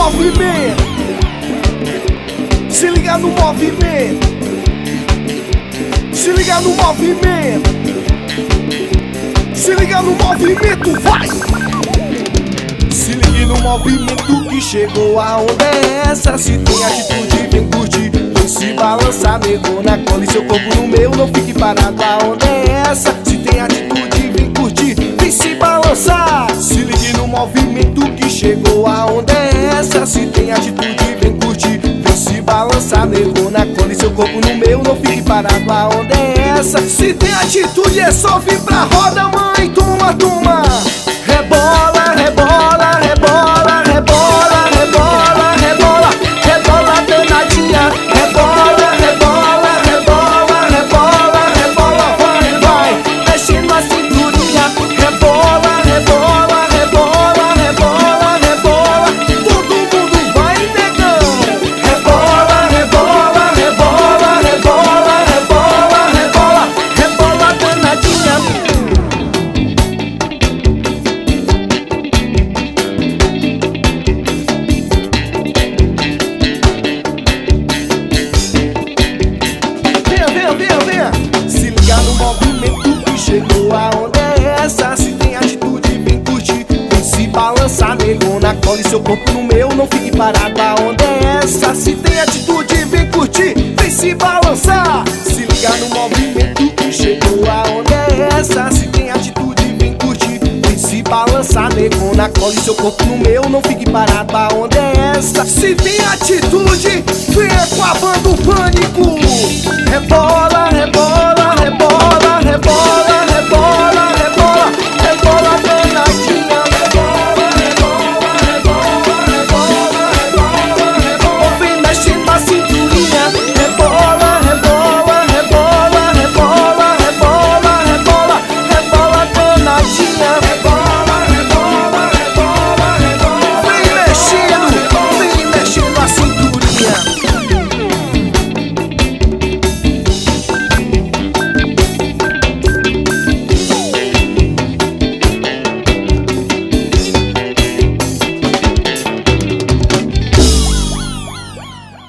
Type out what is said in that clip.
movimento. Se liga no movimento. Se liga no movimento. Se liga no movimento, vai! Se ligue no movimento que chegou, a onda é essa. Se tem atitude, vem curtir, vem se balançar, nego na cola e seu corpo no meu, não fique parado, a onda é essa. Se tem atitude, vem curtir, vem se balançar. Se ligue no movimento que chegou, a onda é essa. Se tem atitude, vem curtir, vem se balançar, nego na cola e seu corpo no meu, não fique parado, a onda é essa. Se tem atitude é só vir pra roda, mãe, toma, toma. Rebola, rebola, rebola, rebola, rebola, rebola, rebola danadinha. Rebola, rebola, rebola, rebola, rebola, vai, vai, mexendo a cinturinha. Rebola, rebola, rebola, rebola, rebola, todo mundo vai negando. Rebola, rebola, rebola, rebola, rebola, rebola, rebola danadinha. Se liga no movimento que chegou, a onda é essa. Se tem atitude, vem curtir, vem se balançar, nego na cola e seu corpo no meu, não fique parado, a onda é essa. Se tem atitude, vem curtir, vem se balançar. Se liga no movimento que chegou, a onda é essa. Se tem atitude, vem curtir, vem se balançar, nego na cola e seu corpo no meu, não fique parado, a onda é essa. Se tem atitude, vem com a banda Pânico. Rebola, rebola, rebola, rebola, rebola.